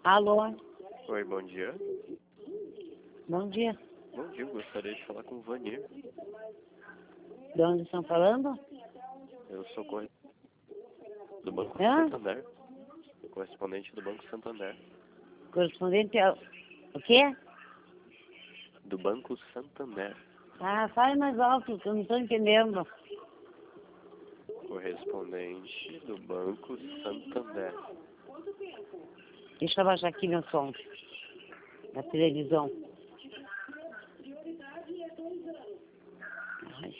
Alô, Oi, bom dia. bom dia. Bom dia, eu gostaria de falar com o Vanir. De onde estão falando? Eu sou do Banco Hã? Santander. Correspondente do Banco Santander. Correspondente ao... O quê? Do Banco Santander. Ah, fale mais alto, que eu não estou entendendo. Correspondente do Banco Santander. Deixa eu baixar aqui meu som. Da televisão. Ai.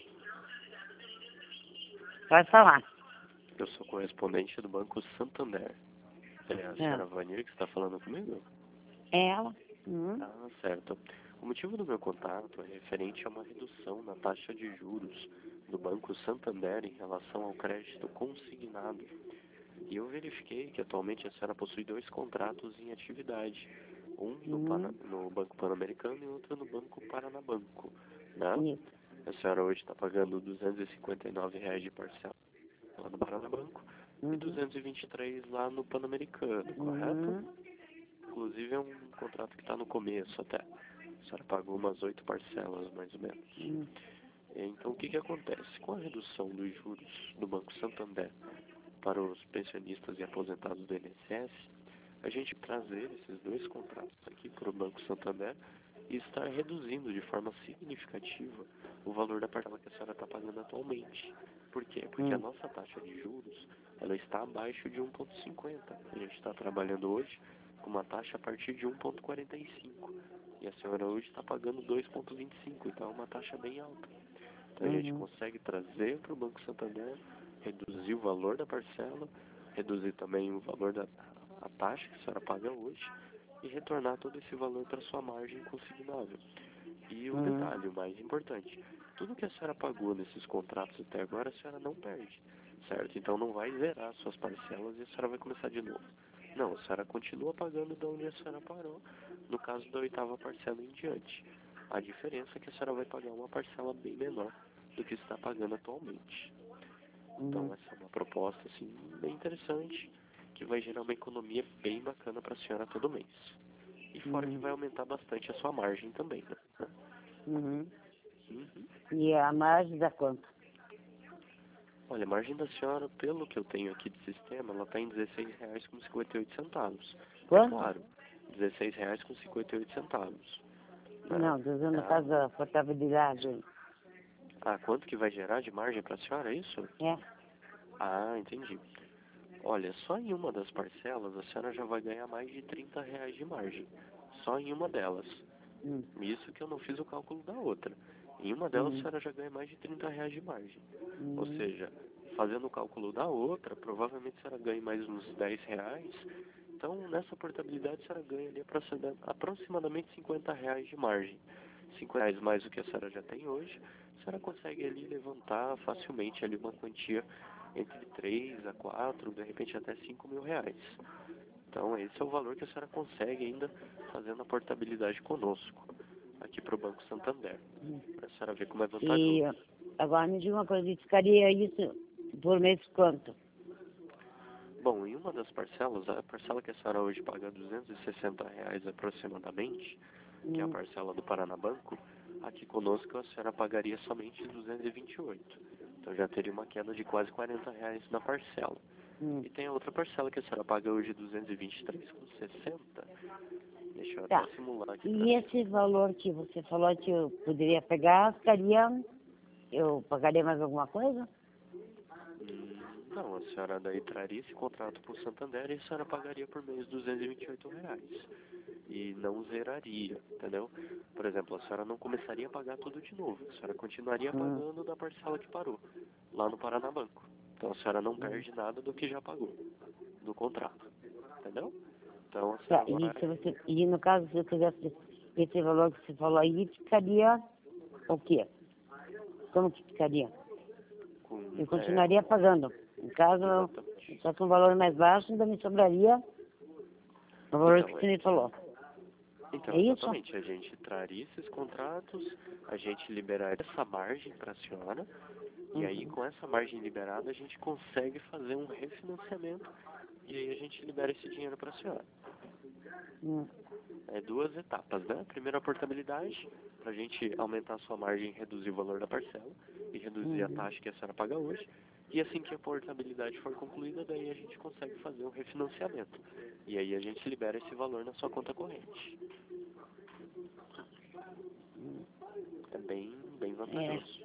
Pode falar. Eu sou correspondente do Banco Santander. É a senhora Vanir que está falando comigo? É ela? Ah, certo. O motivo do meu contato é referente a uma redução na taxa de juros do Banco Santander em relação ao crédito consignado. E eu verifiquei que atualmente a senhora possui 2 contratos em atividade. Um no Banco Pan-Americano e outro no Banco Paranabanco. Né? Isso. A senhora hoje está pagando R$ 259 de parcela lá no Paranabanco e 223 lá no Pan-Americano, correto? Inclusive é um contrato que está no começo até. A senhora pagou umas 8 parcelas, mais ou menos. Então, o que acontece? Com a redução dos juros do Banco Santander para os pensionistas e aposentados do INSS, a gente trazer esses 2 contratos aqui para o Banco Santander e estar reduzindo de forma significativa o valor da parcela que a senhora está pagando atualmente. Por quê? Porque a nossa taxa de juros ela está abaixo de 1,50. A gente está trabalhando hoje com uma taxa a partir de 1,45. E a senhora hoje está pagando 2,25, então é uma taxa bem alta. Então a gente consegue trazer para o Banco Santander, reduzir o valor da parcela, reduzir também o valor da a taxa que a senhora paga hoje e retornar todo esse valor para sua margem consignável. E o detalhe, o mais importante, tudo que a senhora pagou nesses contratos até agora, a senhora não perde, certo? Então não vai zerar suas parcelas e a senhora vai começar de novo. Não, a senhora continua pagando de onde a senhora parou, no caso da 8ª parcela em diante. A diferença é que a senhora vai pagar uma parcela bem menor do que está pagando atualmente. Então essa é uma proposta assim, bem interessante, que vai gerar uma economia bem bacana para a senhora todo mês. E fora que vai aumentar bastante a sua margem também, né? E a margem dá quanto? Olha, a margem da senhora, pelo que eu tenho aqui de sistema, ela está em R$ 16,58. É Quanto? claro, R$ 16,58. Né? Não, estou dizendo no caso da portabilidade. Ah, quanto que vai gerar de margem para a senhora, é isso? É. Ah, entendi. Olha, só em uma das parcelas a senhora já vai ganhar mais de R$ 30 de margem. Só em uma delas. Isso que eu não fiz o cálculo da outra. Em uma delas a senhora já ganha mais de R$ 30 de margem. Ou seja, fazendo o cálculo da outra, provavelmente a senhora ganha mais uns R$ 10. Então, nessa portabilidade a senhora ganha ali aproximadamente R$ 50 de margem. R$ 50 mais o que a senhora já tem hoje, a senhora consegue ali levantar facilmente ali uma quantia entre 3 a 4, de repente até R$ 5.000. Então, esse é o valor que a senhora consegue ainda fazendo a portabilidade conosco, aqui para o Banco Santander, para a senhora ver como é vantajoso. E agora me diga uma coisa, ficaria isso por mês quanto? Bom, em uma das parcelas, a parcela que a senhora hoje paga R$ 260 aproximadamente, que é a parcela do Paranabanco, aqui conosco a senhora pagaria somente 228. Então já teria uma queda de quase R$ 40 na parcela. E tem a outra parcela que a senhora paga hoje 223,60. Deixa eu até simular aqui. E esse valor que você falou que eu poderia pegar, eu pagaria mais alguma coisa? Não, a senhora daí traria esse contrato para o Santander e a senhora pagaria por mês R$ 228. E não zeraria, entendeu? Por exemplo, a senhora não começaria a pagar tudo de novo. A senhora continuaria pagando da parcela que parou, lá no Paranabanco. Então a senhora não perde nada do que já pagou, do contrato, entendeu? Então a senhora vai... E no caso, se eu fizesse esse valor que você falou aí, ficaria o quê? Como que ficaria? Eu continuaria pagando. No caso, só que um valor mais baixo ainda me sobraria o valor que você me falou. Então, É isso? exatamente, a gente traria esses contratos, a gente liberaria essa margem para a senhora, e aí com essa margem liberada a gente consegue fazer um refinanciamento, e aí a gente libera esse dinheiro para a senhora. É duas etapas, né? Primeiro a portabilidade, para a gente aumentar a sua margem e reduzir o valor da parcela e reduzir a taxa que a senhora paga hoje. E assim que a portabilidade for concluída, daí a gente consegue fazer um refinanciamento. E aí a gente libera esse valor na sua conta corrente. É bem vantajoso.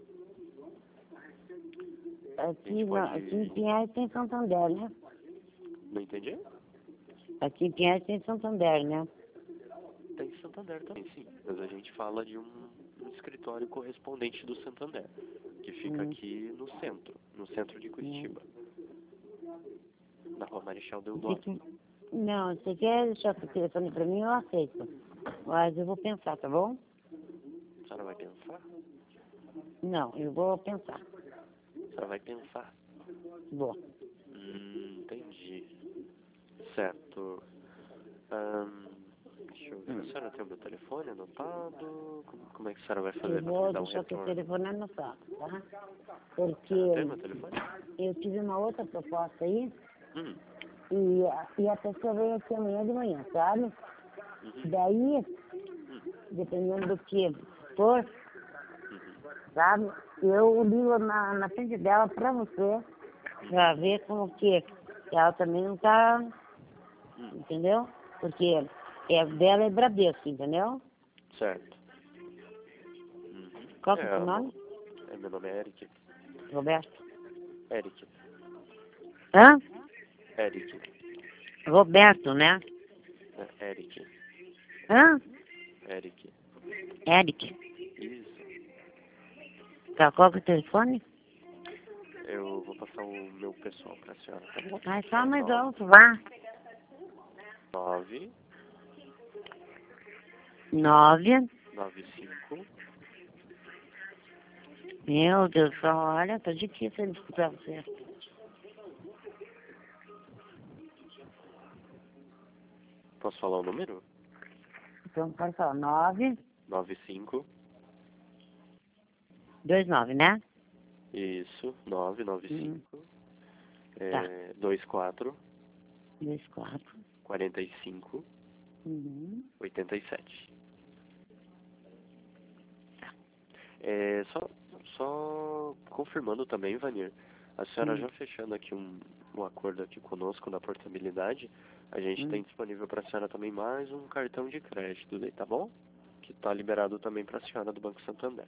Aqui em Pinhais tem Santander, né? Não entendi? Aqui em Pinhais tem Santander, né? Tem Santander também, sim. Mas a gente fala de um escritório correspondente do Santander, que fica aqui no centro de Curitiba. Na Rua Marechal Deodoro. Não, você quer deixar o telefone pra mim, eu aceito. Mas eu vou pensar, tá bom? A senhora vai pensar? Não, eu vou pensar. A senhora vai pensar? Vou. Entendi. Certo. Deixa eu ver. A senhora tem o meu telefone anotado? Como é que a senhora vai fazer para me dar um Deixar o retorno? telefone anotado, tá? Porque Tem meu telefone? eu tive uma outra proposta aí Hum. e a pessoa veio aqui amanhã de manhã, sabe? Daí, dependendo do que for, sabe? Eu ligo na frente dela pra você, pra ver como que ela também não tá, entendeu? Porque dela é Bradesco, entendeu? Certo. Qual que é o seu nome? Meu nome é Eric. Roberto. Eric. Hã? Eric. Roberto, né? Eric. Hã? Eric. Eric. Isso. Tá, qual que é o telefone? Eu vou passar o meu pessoal pra senhora, tá bom? Mas fala mais alto, vá. 9 9. 95 Meu Deus do céu, olha, tá difícil de escutar você. Posso falar o número? Então pode falar 9, 95 29, né? Isso, 995 Tá. 24 24. 45 87. Só confirmando também, Vanir, a senhora já fechando aqui um acordo aqui conosco da portabilidade, a gente tem disponível para a senhora também mais um cartão de crédito, daí, tá bom? Que está liberado também para a senhora do Banco Santander.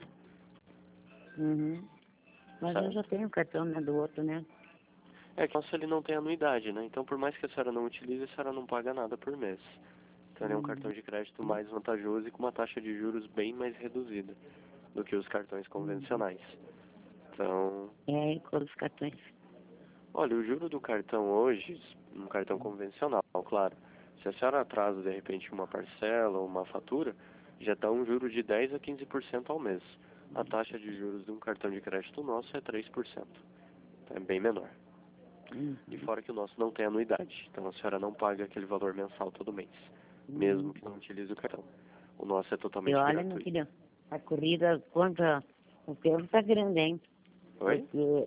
Mas Certo. eu já tenho o cartão, né, do outro, né? É que o nosso ele não tem anuidade, né? Então, por mais que a senhora não utilize, a senhora não paga nada por mês. Então, ele é um cartão de crédito mais vantajoso e com uma taxa de juros bem mais reduzida do que os cartões convencionais. Então, Qual os cartões? olha, o juro do cartão hoje, um cartão convencional, claro, se a senhora atrasa, de repente, uma parcela ou uma fatura, já dá um juro de 10 a 15% ao mês. A taxa de juros de um cartão de crédito nosso é 3%. Então, é bem menor. E fora que o nosso não tem anuidade. Então, a senhora não paga aquele valor mensal todo mês, mesmo que não utilize o cartão. O nosso é totalmente E olha, gratuito. meu filho, a corrida contra o tempo tá grande, hein? Oi? Porque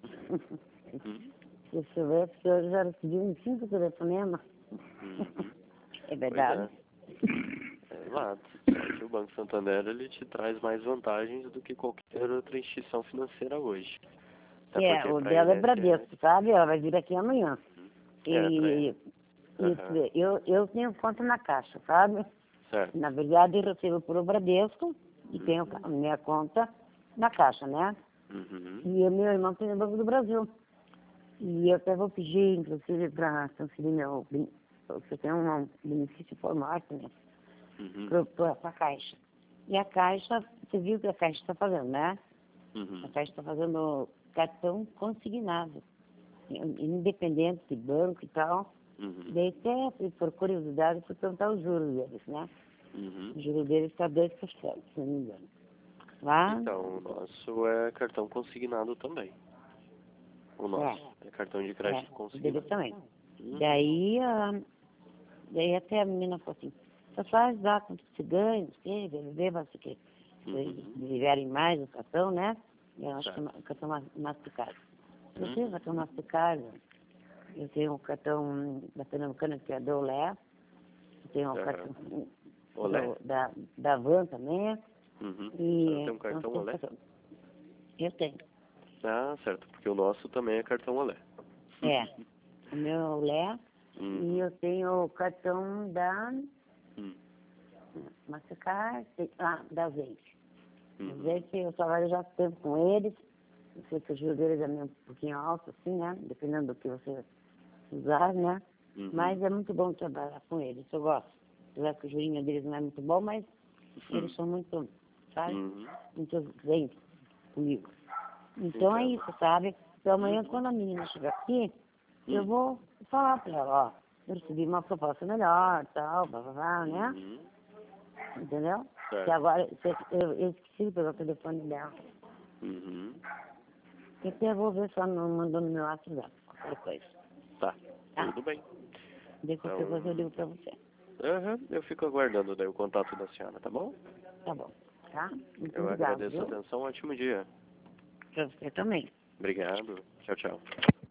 se eu soubesse que eu já recebi uns 5 telefonemas. É verdade? Exato. Só que o Banco Santander ele te traz mais vantagens do que qualquer outra instituição financeira hoje. Até porque O pra dela é ele Bradesco, sabe? Ela vai vir aqui amanhã. pra Eu tenho conta na Caixa, sabe? Certo. Na verdade, eu recebo por Bradesco e tenho a minha conta na Caixa, né? E o meu irmão tem no Banco do Brasil. E eu até vou pedir, inclusive, para transferir meu... Você tem um benefício por morte, né? Para a Caixa. E a Caixa, você viu o que a Caixa está fazendo, né? A Caixa está fazendo cartão consignado, independente de banco e tal. Daí até, por curiosidade, fui perguntar os juros deles, né? O juro deles está 2%, se não me engano. Lá, Então, o nosso é cartão consignado também. O nosso é cartão de crédito consignado. deles também. Daí até a menina falou assim, só faz lá quanto você ganha, não sei, beba, sei que vocês liberem mais o cartão, né? Eu acho que o cartão Mastercard. Eu tenho o cartão Mastercard, eu tenho o cartão da Pernambucana, que é a Dolé, tenho o cartão Olé? da van também. Uhum. E Você tem um cartão Olé? Eu tenho. Ah, certo, porque o nosso também é cartão Olé. É, o meu é Olé. E eu tenho o cartão da Mastercard, da Azeite. Azeite, eu trabalho já há tempo com eles. Eu sei que o juro deles é meio um pouquinho alto, assim, né? Dependendo do que você usar, né? Mas é muito bom trabalhar com eles, eu gosto. Apesar que o jurinho deles não é muito bom, mas eles são muito, sabe? Muito bem comigo. Então é isso, sabe? Então amanhã, quando a menina chegar aqui, eu vou falar pra ela, ó, eu recebi uma proposta melhor, tal, blá, blá, blá, né? Entendeu? Certo. Que agora, eu esqueci de pegar o telefone dela. E até vou ver se ela não mandou no meu WhatsApp, qualquer coisa. Tá, tudo bem. De qualquer coisa eu ligo pra você. Eu fico aguardando daí o contato da senhora, tá bom? Tá bom, tá? Muito Eu obrigado, agradeço a viu? atenção, um ótimo dia. Pra você também. Obrigado. Tchau, tchau.